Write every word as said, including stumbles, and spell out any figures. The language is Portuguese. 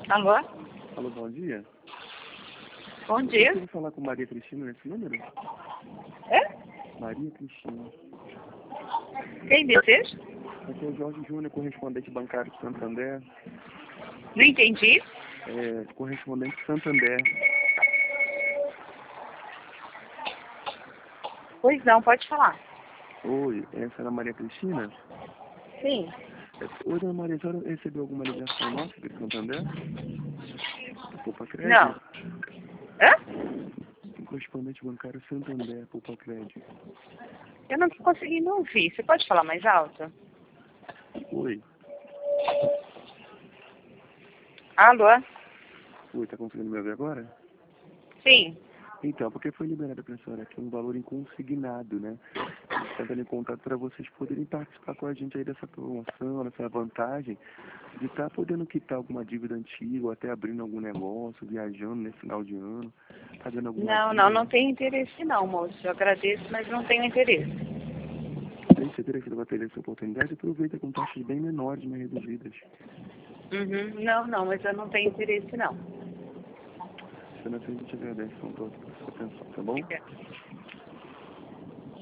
Alô? Alô, bom dia. Bom dia. Eu queria falar com Maria Cristina nesse número? É? Maria Cristina. Quem deseja? Aqui é o Jorge Júnior, correspondente bancário de Santander. Não entendi. É, correspondente Santander. Pois não, pode falar. Oi, essa era a Maria Cristina? Sim. É, oi, dona Maria, a senhora recebeu alguma ligação nossa de Santander? Poupa Crédito? Não. Hã? Correspondente bancário Santander, Poupa Crédito. Eu não tô conseguindo ouvir. Você pode falar mais alto? Oi. Alô? Oi, tá conseguindo me ouvir agora? Sim. Então, porque foi liberado para a senhora aqui um valor inconsignado, né? A gente está dando em contato para vocês poderem participar com a gente aí dessa promoção, dessa vantagem de estar podendo quitar alguma dívida antiga ou até abrindo algum negócio, viajando nesse final de ano, pagando alguma Não, dívida. não, não tenho interesse não, moço. Eu agradeço, mas não tenho interesse. Tem certeza que ele vai perder essa oportunidade? Aproveita com taxas bem menores, mais reduzidas. Uhum. Não, não, mas eu não tenho interesse não. Sendo assim, a gente agradece com toda a sua atenção, tá bom? Obrigada.